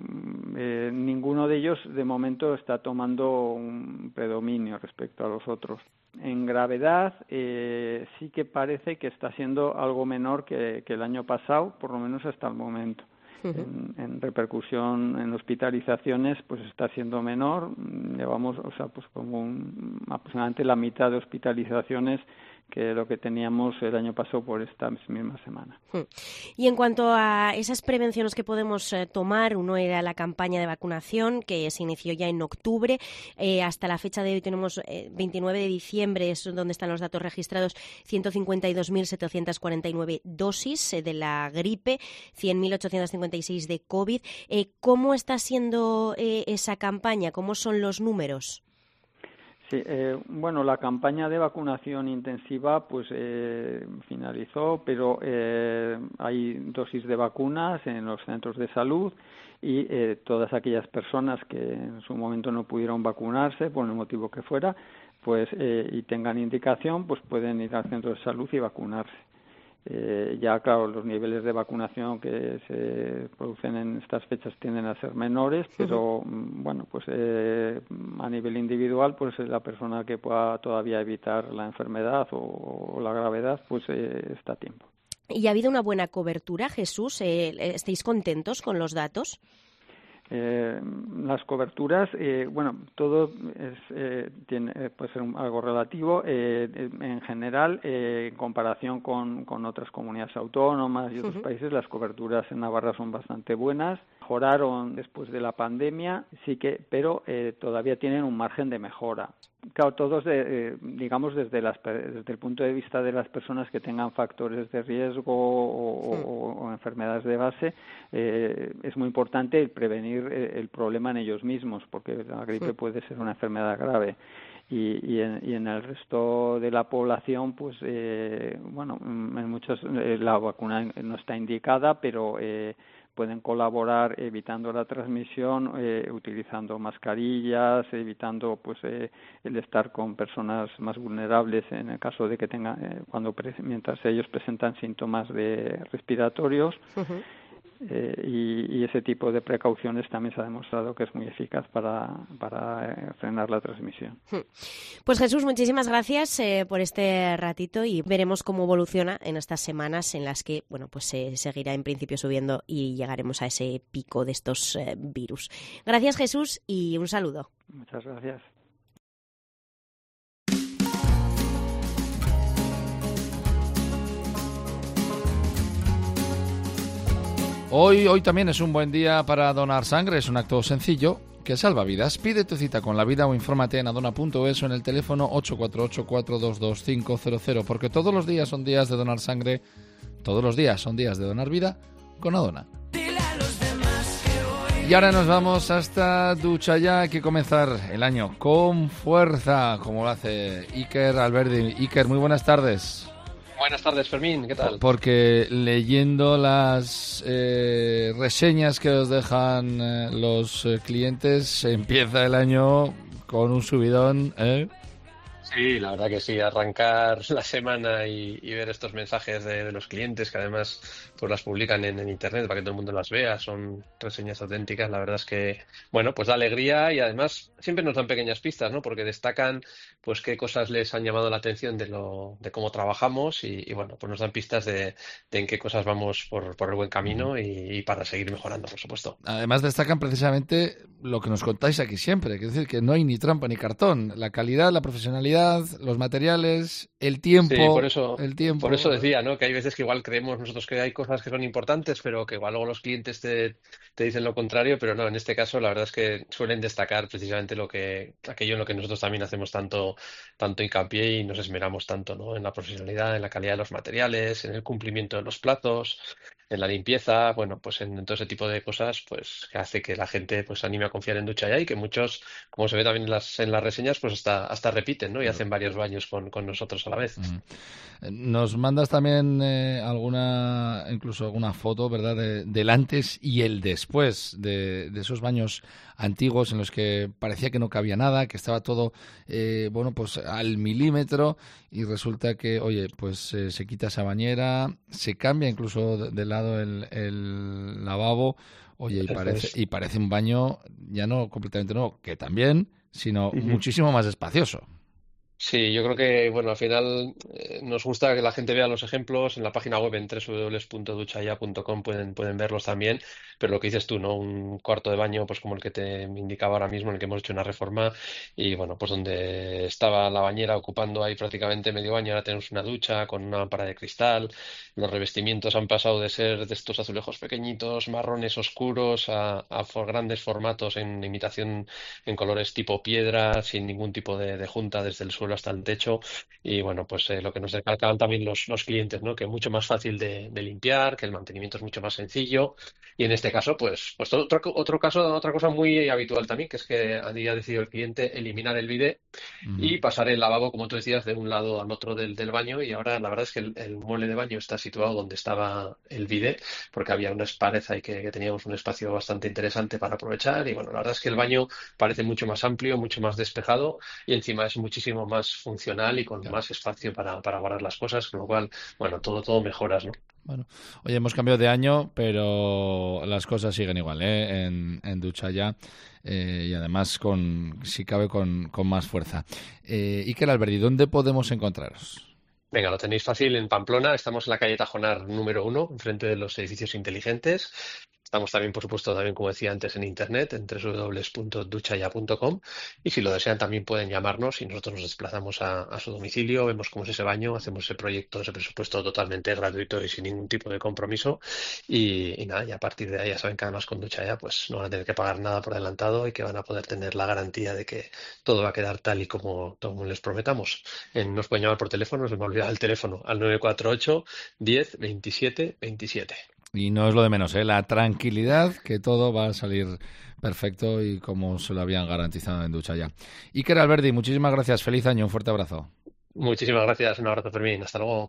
eh, ninguno de ellos de momento está tomando un predominio respecto a los otros. En gravedad eh, sí que parece que está siendo algo menor que, que el año pasado, por lo menos hasta el momento. Uh-huh. En, en repercusión en hospitalizaciones pues está siendo menor, llevamos, o sea, pues como un, aproximadamente la mitad de hospitalizaciones que lo que teníamos el año pasado por esta misma semana. Y en cuanto a esas prevenciones que podemos eh, tomar, uno era la campaña de vacunación que se inició ya en octubre. Eh, hasta la fecha de hoy tenemos eh, veintinueve de diciembre, es donde están los datos registrados, ciento cincuenta y dos mil setecientas cuarenta y nueve dosis eh, de la gripe, cien mil ochocientas cincuenta y seis de COVID. Eh, ¿Cómo está siendo eh, esa campaña? ¿Cómo son los números? Sí, eh, bueno, la campaña de vacunación intensiva pues eh, finalizó, pero eh, hay dosis de vacunas en los centros de salud y eh, todas aquellas personas que en su momento no pudieron vacunarse por el motivo que fuera, pues eh, y tengan indicación, pues pueden ir al centro de salud y vacunarse. Eh, ya, claro, los niveles de vacunación que se producen en estas fechas tienden a ser menores, pero uh-huh. bueno, pues eh, a nivel individual, pues la persona que pueda todavía evitar la enfermedad o, o la gravedad, pues eh, está a tiempo. ¿Y ha habido una buena cobertura, Jesús? Eh, ¿Estáis contentos con los datos? Eh, las coberturas, eh, bueno, todo es, eh, tiene, puede ser un, algo relativo. Eh, en general, eh, en comparación con, con otras comunidades autónomas y otros uh-huh. países, las coberturas en Navarra son bastante buenas. Mejoraron después de la pandemia, sí que, pero eh, todavía tienen un margen de mejora. Claro, todos, de, eh, digamos, desde, las, desde el punto de vista de las personas que tengan factores de riesgo o, sí. o, o enfermedades de base, eh, es muy importante el prevenir el problema en ellos mismos, porque la gripe sí. puede ser una enfermedad grave. Y, y, en, y en el resto de la población, pues, eh, bueno, en muchos eh, la vacuna no está indicada, pero... Eh, pueden colaborar evitando la transmisión, eh, utilizando mascarillas, evitando pues eh, el estar con personas más vulnerables en el caso de que tengan, eh, cuando mientras ellos presentan síntomas de respiratorios. Uh-huh. Eh, y, y ese tipo de precauciones también se ha demostrado que es muy eficaz para, para eh, frenar la transmisión. Pues Jesús, muchísimas gracias eh, por este ratito y veremos cómo evoluciona en estas semanas en las que, bueno, pues se eh, seguirá en principio subiendo y llegaremos a ese pico de estos eh, virus. Gracias, Jesús, y un saludo. Muchas gracias. Hoy, hoy también es un buen día para donar sangre. Es un acto sencillo que salva vidas. Pide tu cita con la vida o infórmate en adona punto es o en el teléfono ocho cuatro ocho, cuatro dos dos, cinco cero cero, porque todos los días son días de donar sangre, todos los días son días de donar vida con Adona. Y ahora nos vamos hasta Ducha. Hay que comenzar el año con fuerza, como lo hace Iker Alberdi. Iker, muy buenas tardes. Buenas tardes, Fermín, ¿qué tal? Porque leyendo las eh, reseñas que os dejan eh, los eh, clientes, empieza el año con un subidón, ¿eh? Sí, la verdad que sí, arrancar la semana y, y ver estos mensajes de, de los clientes que además pues las publican en, en internet para que todo el mundo las vea, son reseñas auténticas, la verdad es que, bueno, pues da alegría y además siempre nos dan pequeñas pistas, ¿no? Porque destacan pues qué cosas les han llamado la atención de lo de cómo trabajamos y, y bueno, pues nos dan pistas de, de en qué cosas vamos por, por el buen camino y, y para seguir mejorando, por supuesto. Además destacan precisamente lo que nos contáis aquí siempre, que es decir, que no hay ni trampa ni cartón, la calidad, la profesionalidad, los materiales, el tiempo, sí, por eso, el tiempo. Por eso decía, ¿no? Que hay veces que igual creemos nosotros que hay cosas que son importantes, pero que igual luego los clientes te, te dicen lo contrario, pero no, en este caso la verdad es que suelen destacar precisamente lo que, aquello en lo que nosotros también hacemos tanto, tanto hincapié y nos esmeramos tanto, ¿no? En la profesionalidad, en la calidad de los materiales, en el cumplimiento de los plazos, en la limpieza, bueno, pues en, en todo ese tipo de cosas, pues que hace que la gente pues se anime a confiar en Ducha Ya y que muchos, como se ve también en las, en las reseñas, pues hasta, hasta repiten, ¿no? Y hacen varios baños con, con nosotros a la vez. Uh-huh. Nos mandas también eh, alguna, incluso alguna foto, ¿verdad?, de, del antes y el después de, de esos baños antiguos en los que parecía que no cabía nada, que estaba todo, eh, bueno, pues al milímetro y resulta que, oye, pues eh, se quita esa bañera, se cambia incluso de, de lado el, el lavabo, oye, y parece, y parece un baño ya no completamente nuevo, que también, sino uh-huh. muchísimo más espacioso. Sí, yo creo que, bueno, al final eh, nos gusta que la gente vea los ejemplos en la página web en doble u doble u doble u punto duchaya punto com pueden, pueden verlos también, pero lo que dices tú, ¿no? Un cuarto de baño, pues como el que te indicaba ahora mismo, en el que hemos hecho una reforma y, bueno, pues donde estaba la bañera ocupando ahí prácticamente medio baño, ahora tenemos una ducha con una lámpara de cristal, los revestimientos han pasado de ser de estos azulejos pequeñitos, marrones oscuros, a, a for grandes formatos en imitación en colores tipo piedra, sin ningún tipo de, de junta desde el suelo hasta el techo y bueno, pues eh, lo que nos recalcan también los, los clientes, ¿no? Que es mucho más fácil de, de limpiar, que el mantenimiento es mucho más sencillo y en este caso, pues, pues otro, otro caso, otra cosa muy habitual también, que es que ha decidido el cliente eliminar el bidet uh-huh. y pasar el lavabo, como tú decías, de un lado al otro del, del baño y ahora la verdad es que el, el mueble de baño está situado donde estaba el bidet porque había una pared ahí que, que teníamos un espacio bastante interesante para aprovechar y bueno, la verdad es que el baño parece mucho más amplio, mucho más despejado y encima es muchísimo más funcional y con claro. más espacio para, para guardar las cosas, con lo cual, bueno, todo todo mejoras, ¿no? Bueno, oye, hemos cambiado de año, pero las cosas siguen igual, ¿eh? En, en Ducha Ya eh, y además, con si cabe, con, con más fuerza. Eh, Iker Alberdi, ¿dónde podemos encontraros? Venga, lo tenéis fácil en Pamplona, estamos en la calle Tajonar número uno, enfrente de los edificios inteligentes. Estamos también, por supuesto, también como decía antes, en internet, en doble u doble u doble u punto duchaya punto com y si lo desean también pueden llamarnos y nosotros nos desplazamos a, a su domicilio, vemos cómo es ese baño, hacemos ese proyecto, ese presupuesto totalmente gratuito y sin ningún tipo de compromiso y, y nada, y a partir de ahí ya saben que además con Duchaya pues no van a tener que pagar nada por adelantado y que van a poder tener la garantía de que todo va a quedar tal y como, como les prometamos. En, nos pueden llamar por teléfono, se me ha olvidado el teléfono, al nueve cuatro ocho, diez, veintisiete, veintisiete. Y no es lo de menos, ¿eh? La tranquilidad que todo va a salir perfecto y como se lo habían garantizado en Ducha Ya. Iker Alberdi, muchísimas gracias. Feliz año. Un fuerte abrazo. Muchísimas gracias, un abrazo, Fermín, hasta luego.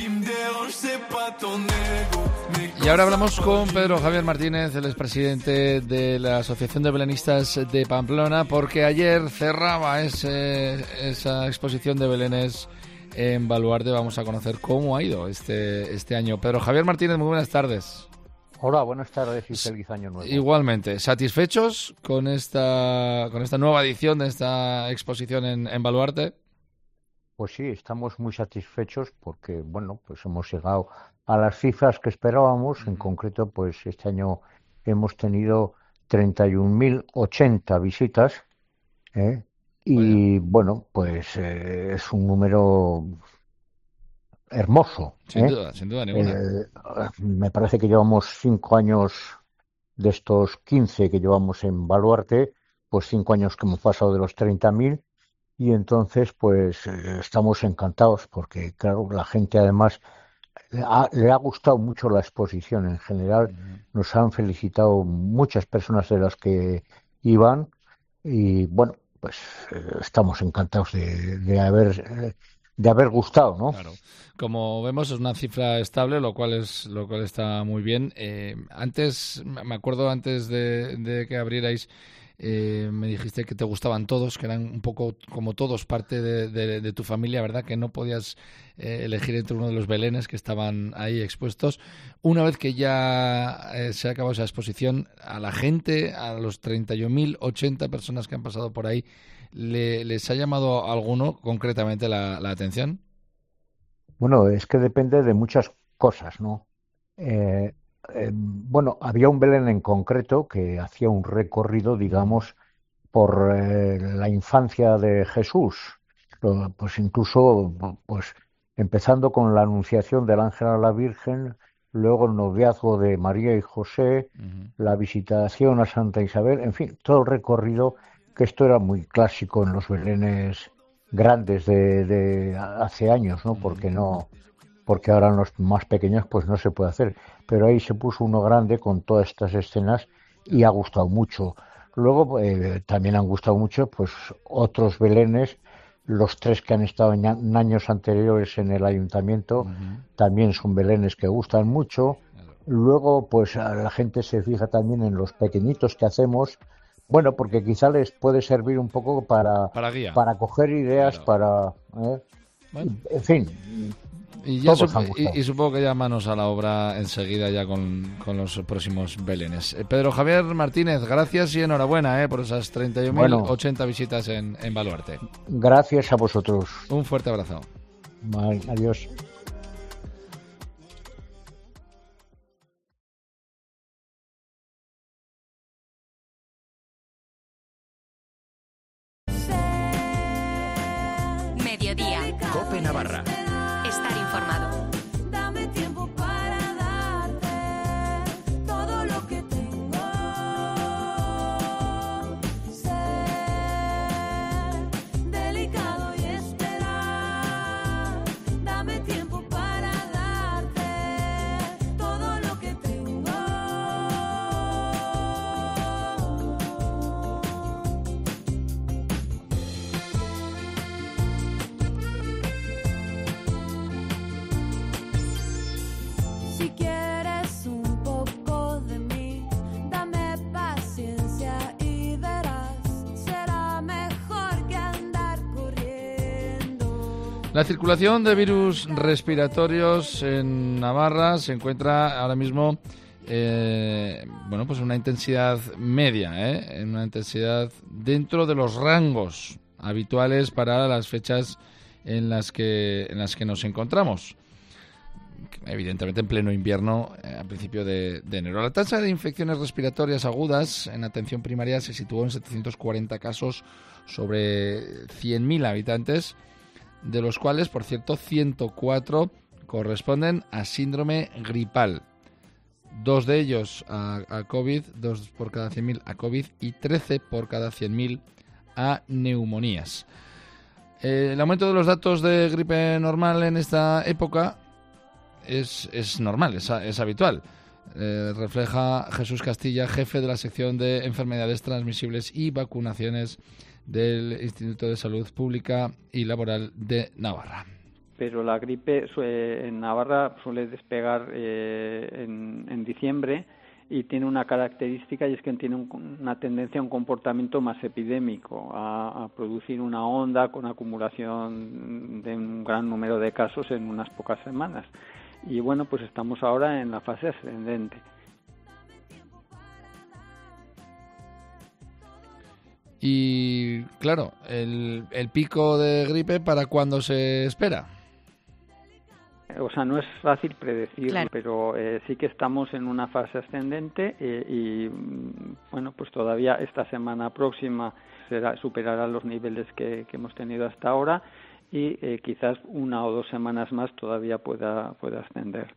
Y ahora hablamos con Pedro Javier Martínez, el expresidente de la Asociación de Belenistas de Pamplona, porque ayer cerraba ese, esa exposición de belenes en Baluarte. Vamos a conocer cómo ha ido este, este año. Pedro Javier Martínez, muy buenas tardes. Hola, buenas tardes y feliz año nuevo. Igualmente, ¿satisfechos con esta con esta nueva edición de esta exposición en, en Baluarte? Pues sí, estamos muy satisfechos porque, bueno, pues hemos llegado a las cifras que esperábamos. En concreto, pues este año hemos tenido treinta y un mil ochenta visitas, ¿eh? Y bueno, pues eh, es un número hermoso. Sin ¿eh? duda, sin duda ninguna. Eh, me parece que llevamos cinco años de estos quince que llevamos en Baluarte, pues cinco años que hemos pasado de los treinta mil. Y entonces, pues, eh, estamos encantados porque, claro, la gente además le ha, le ha gustado mucho la exposición en general. Uh-huh. Nos han felicitado muchas personas de las que iban y, bueno, pues eh, estamos encantados de, de haber eh, de haber gustado, ¿no? Claro. Como vemos, es una cifra estable, lo cual es lo cual está muy bien. Eh, antes, me acuerdo antes de, de que abrierais, Eh, me dijiste que te gustaban todos, que eran un poco como todos parte de, de, de tu familia, ¿verdad? Que no podías eh, elegir entre uno de los belenes que estaban ahí expuestos. Una vez que ya eh, se ha acabado esa exposición, a la gente, a los treinta y un mil ochenta personas que han pasado por ahí, ¿le, ¿les ha llamado alguno concretamente la, la atención? Bueno, es que depende de muchas cosas, ¿no? Eh... Eh, bueno, había un Belén en concreto que hacía un recorrido, digamos, por eh, la infancia de Jesús, Lo, pues incluso, pues empezando con la anunciación del ángel a la Virgen, luego el noviazgo de María y José, uh-huh. la visitación a Santa Isabel, en fin, todo el recorrido, que esto era muy clásico en los belenes grandes de, de hace años, ¿no? Porque no porque ahora en los más pequeños pues no se puede hacer, pero ahí se puso uno grande con todas estas escenas y ha gustado mucho. Luego eh, también han gustado mucho pues otros belenes, los tres que han estado en, en años anteriores en el ayuntamiento, uh-huh. también son belenes que gustan mucho. Luego pues a la gente se fija también en los pequeñitos que hacemos, bueno, porque quizá les puede servir un poco para, para, guía. para coger ideas, claro. para... ¿eh? Bueno. En fin... Y, ya sup- y, y supongo que ya manos a la obra enseguida ya con, con los próximos belenes. Eh, Pedro Javier Martínez, gracias y enhorabuena eh, por esas treinta y un mil ochenta bueno, visitas en, en Baluarte. Gracias a vosotros. Un fuerte abrazo. Bye, adiós. Mediodía. COPE Navarra. Estar informado. Dame tiempo para darte todo lo que tengo. Ser delicado y esperar. Dame tiempo para darte todo lo que tengo. Si quieres un poco de mí, dame paciencia y verás, será mejor que andar corriendo. La circulación de virus respiratorios en Navarra se encuentra ahora mismo eh, bueno, pues una intensidad media, ¿eh? en una intensidad dentro de los rangos habituales para las fechas en las que, en las que nos encontramos. Evidentemente en pleno invierno, eh, a principio de, de enero. La tasa de infecciones respiratorias agudas en atención primaria se situó en setecientos cuarenta casos sobre cien mil habitantes, de los cuales, por cierto, ciento cuatro corresponden a síndrome gripal. Dos de ellos a, a COVID, dos por cada cien mil a COVID y trece por cada cien mil a neumonías. Eh, el aumento de los datos de gripe normal en esta época Es, es normal, es, es habitual. Eh, refleja Jesús Castilla, jefe de la sección de enfermedades transmisibles y vacunaciones del Instituto de Salud Pública y Laboral de Navarra. Pero la gripe en Navarra suele despegar eh, en, en diciembre y tiene una característica, y es que tiene un, una tendencia a un comportamiento más epidémico, a, a producir una onda con acumulación de un gran número de casos en unas pocas semanas. Y bueno, pues estamos ahora en la fase ascendente. Y claro, el, el pico de gripe, ¿para cuándo se espera? O sea, no es fácil predecirlo, Claro. pero eh, sí que estamos en una fase ascendente eh, y, bueno, pues todavía esta semana próxima será, superará los niveles que, que hemos tenido hasta ahora y eh, quizás una o dos semanas más todavía pueda, pueda ascender.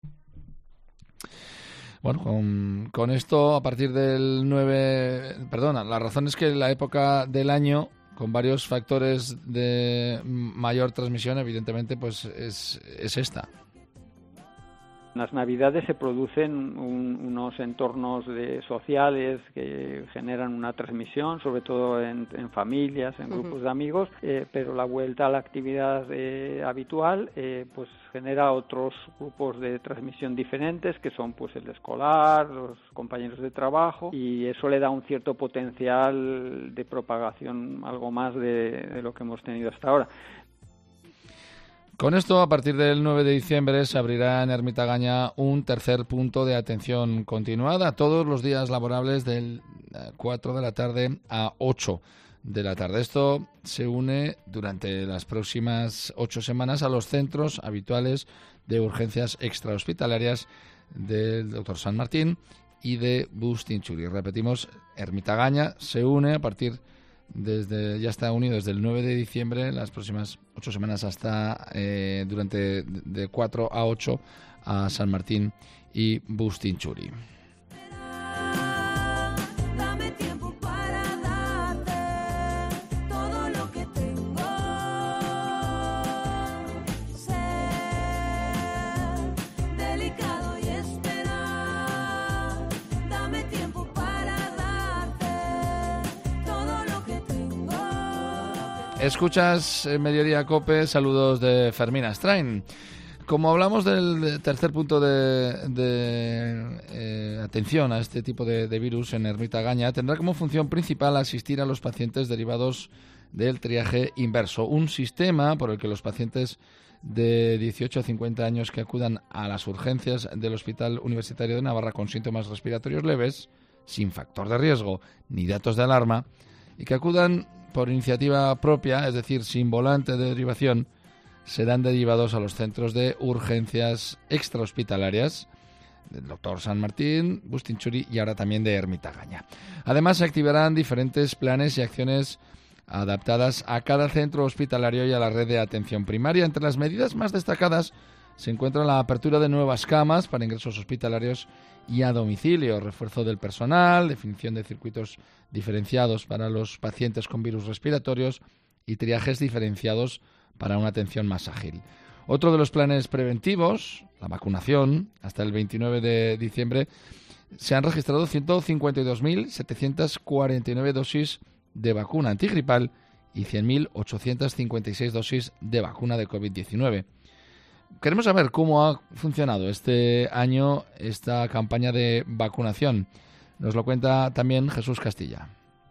Bueno, con, con esto, a partir del nueve... Perdona, la razón es que la época del año, con varios factores de mayor transmisión, evidentemente, pues es, es esta. En las Navidades se producen un, unos entornos de, sociales que generan una transmisión, sobre todo en, en familias, en grupos uh-huh. de amigos, eh, pero la vuelta a la actividad eh, habitual eh, pues genera otros grupos de transmisión diferentes, que son pues el escolar, los compañeros de trabajo, y eso le da un cierto potencial de propagación, algo más de, de lo que hemos tenido hasta ahora. Con esto, a partir del nueve de diciembre, se abrirá en Ermita-Gaña un tercer punto de atención continuada todos los días laborables del cuatro de la tarde a ocho de la tarde. Esto se une durante las próximas ocho semanas a los centros habituales de urgencias extrahospitalarias del doctor San Martín y de Bustinchuri. Repetimos, Ermita-Gaña se une a partir desde ya está unido desde el nueve de diciembre, las próximas ocho semanas hasta eh, durante de cuatro a ocho a San Martín y Bustinchuri. Dame tiempo para darte todo lo que tengo. Ser delicado y esperar. Dame tiempo para darte todo lo que tengo. Escuchas eh, Mediodía Cope, saludos de Fermín Astrain. Como hablamos del tercer punto de, de eh, atención a este tipo de, de virus en Ermita-Gaña, tendrá como función principal asistir a los pacientes derivados del triaje inverso, un sistema por el que los pacientes de dieciocho a cincuenta años que acudan a las urgencias del Hospital Universitario de Navarra con síntomas respiratorios leves, sin factor de riesgo ni datos de alarma, y que acudan por iniciativa propia, es decir, sin volante de derivación, serán derivados a los centros de urgencias extrahospitalarias del doctor San Martín, Bustinchuri y ahora también de Ermita-Gaña. Además, se activarán diferentes planes y acciones adaptadas a cada centro hospitalario y a la red de atención primaria. Entre las medidas más destacadas se encuentra la apertura de nuevas camas para ingresos hospitalarios y a domicilio, refuerzo del personal, definición de circuitos diferenciados para los pacientes con virus respiratorios y triajes diferenciados para una atención más ágil. Otro de los planes preventivos, la vacunación, hasta el veintinueve de diciembre, se han registrado ciento cincuenta y dos mil setecientas cuarenta y nueve dosis de vacuna antigripal y cien mil ochocientas cincuenta y seis dosis de vacuna de covid diecinueve. Queremos saber cómo ha funcionado este año esta campaña de vacunación. Nos lo cuenta también Jesús Castilla.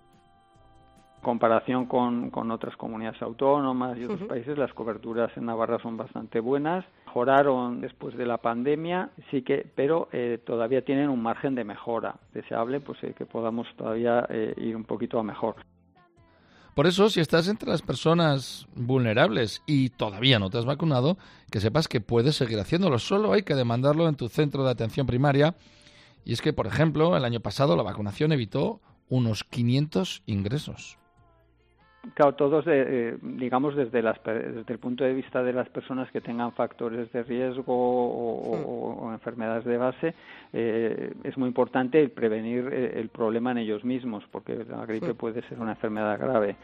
Comparación con, con otras comunidades autónomas y otros Uh-huh. países, las coberturas en Navarra son bastante buenas. Mejoraron después de la pandemia, sí que, pero eh, todavía tienen un margen de mejora deseable, pues eh, que podamos todavía eh, ir un poquito a mejor. Por eso, si estás entre las personas vulnerables y todavía no te has vacunado, que sepas que puedes seguir haciéndolo. Solo hay que demandarlo en tu centro de atención primaria. Y es que, por ejemplo, el año pasado la vacunación evitó unos quinientos ingresos. Claro, todos, de, eh, digamos, desde, las, desde el punto de vista de las personas que tengan factores de riesgo o, o, o enfermedades de base, eh, es muy importante el prevenir el problema en ellos mismos, porque la gripe puede ser una enfermedad grave.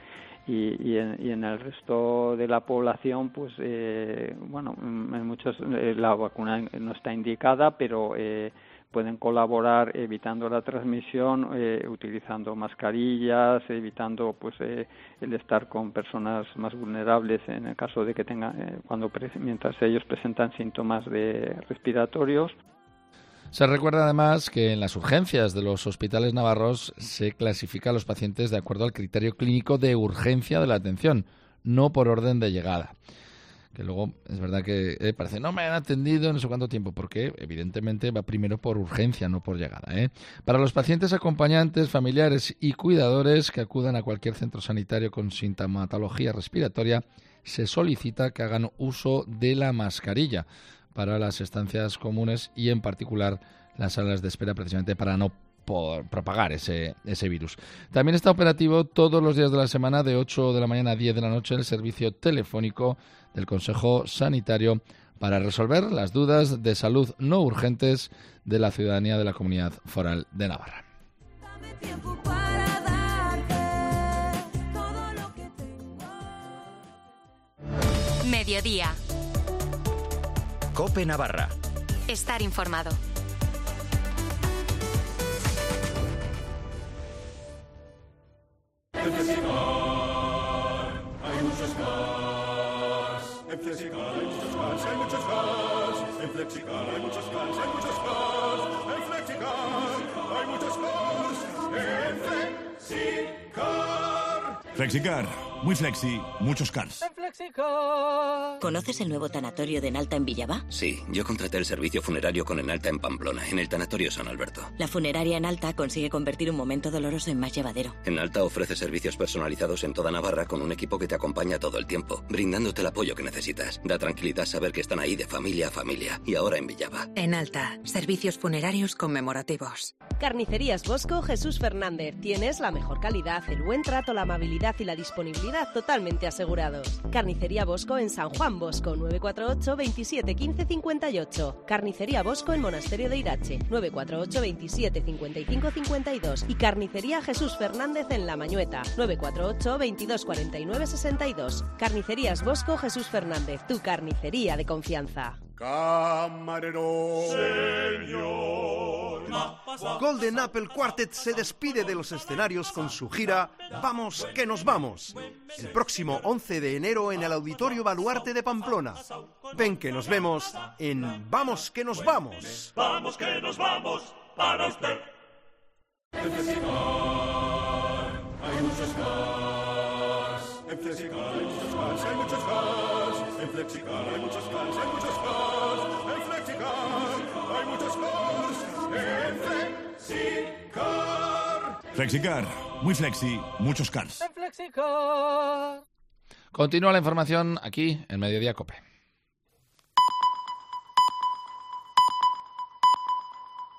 Y, y, en, y en el resto de la población, pues, eh, bueno, en muchos eh, la vacuna no está indicada, pero eh, pueden colaborar evitando la transmisión, eh, utilizando mascarillas, evitando pues eh, el estar con personas más vulnerables en el caso de que tengan, eh, cuando mientras ellos presentan síntomas de respiratorios. Se recuerda además que en las urgencias de los hospitales navarros se clasifica a los pacientes de acuerdo al criterio clínico de urgencia de la atención, no por orden de llegada. Que luego es verdad que eh, parece no me han atendido no sé cuánto tiempo, porque evidentemente va primero por urgencia, no por llegada. ¿eh? Para los pacientes acompañantes, familiares y cuidadores que acudan a cualquier centro sanitario con sintomatología respiratoria, se solicita que hagan uso de la mascarilla para las estancias comunes y en particular las salas de espera, precisamente para no por propagar ese, ese virus. También está operativo todos los días de la semana de ocho de la mañana a diez de la noche el servicio telefónico del Consejo Sanitario para resolver las dudas de salud no urgentes de la ciudadanía de la Comunidad Foral de Navarra. Dame tiempo para darte todo lo que tengo. Mediodía. COPE Navarra. Estar informado. En Flexicar hay muchos cars. En Flexicar hay muchos cars, hay muchos cars. En Flexicar hay muchos cars, hay muchos cars. En Flexicar hay muchos cars. En Flexicar. Flexicar, muy flexi, muchos cars. En Flexicar. ¿Conoces el nuevo tanatorio de Enalta en Villaba? Sí, yo contraté el servicio funerario con Enalta en Pamplona, en el tanatorio San Alberto. La funeraria Enalta consigue convertir un momento doloroso en más llevadero. Enalta ofrece servicios personalizados en toda Navarra con un equipo que te acompaña todo el tiempo, brindándote el apoyo que necesitas. Da tranquilidad saber que están ahí de familia a familia. Y ahora en Villaba. Enalta, servicios funerarios conmemorativos. Carnicerías Bosco Jesús Fernández. Tienes la mejor calidad, el buen trato, la amabilidad y la disponibilidad totalmente asegurados. Carnicería Bosco en San Juan Bosco, nueve cuatro ocho, veintisiete, quince, cincuenta y ocho. Carnicería Bosco en Monasterio de Irache, nueve cuatro ocho, veintisiete, cincuenta y cinco, cincuenta y dos. Y Carnicería Jesús Fernández en La Mañueta, nueve cuatro ocho, veintidós, cuarenta y nueve, sesenta y dos. Carnicerías Bosco Jesús Fernández, tu carnicería de confianza. Camarero. Señor. Golden Apple Quartet se despide de los escenarios con su gira Vamos que nos vamos, el próximo once de enero en el Auditorio Baluarte de Pamplona. Ven que nos vemos en Vamos que nos vamos. Vamos que nos vamos para usted. En Flexicar hay muchos cars. En Flexicar hay muchos cars, hay muchos cars. En Flexicar hay muchos cars, hay muchos cars. En Flexicar hay muchos cars. En Flexicar. Flexicar, muy flexi, muchos cars. En Flexicar. Continúa la información aquí en Mediodía COPE.